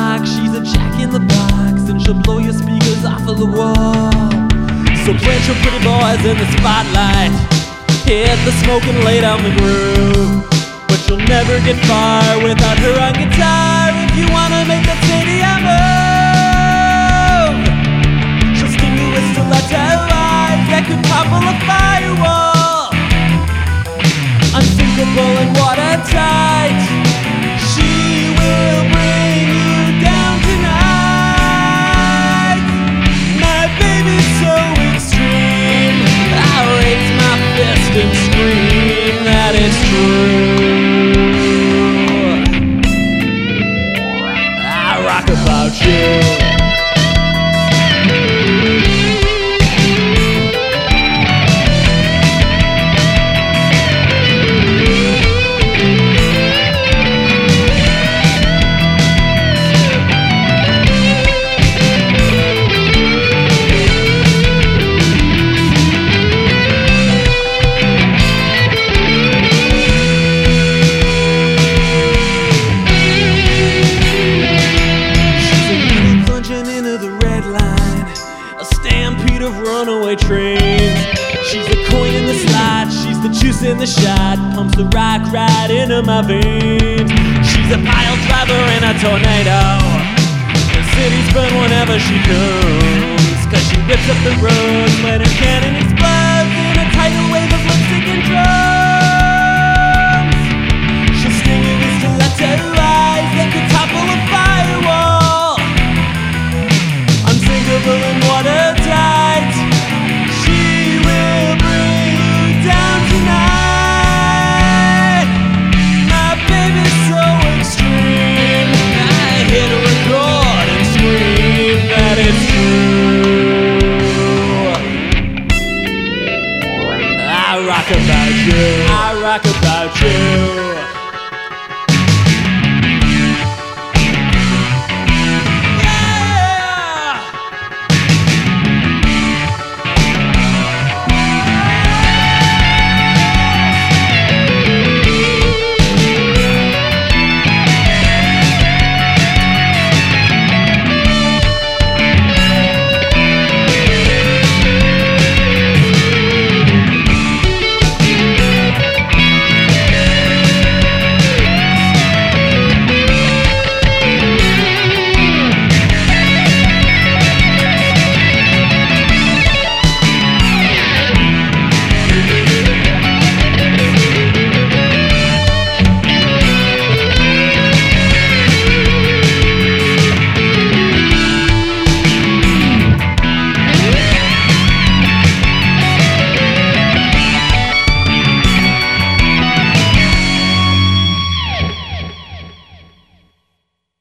rock, she's a jack in the box, and she'll blow your speakers off of the wall. So plant your pretty boys in the spotlight, hit the smoke and lay down the groove. But you'll never get far without her on guitar if you wanna make that stadium move. She'll sting you with stiletto eyes that could topple a firewall. Unsinkable and watertight, she will bring you down tonight. My baby's so extreme, I'll raise my fist and scream that it's true. I rock about you. Stampede of runaway trains. She's the coin in the slot, she's the juice in the shot, pumps the rock right into my veins. She's a pile driver in a tornado, the city's burn whenever she comes, cause she rips up the road when her cannon explodes in a tidal wave of lipstick and drums. She'll sting you with stiletto eyes that could topple a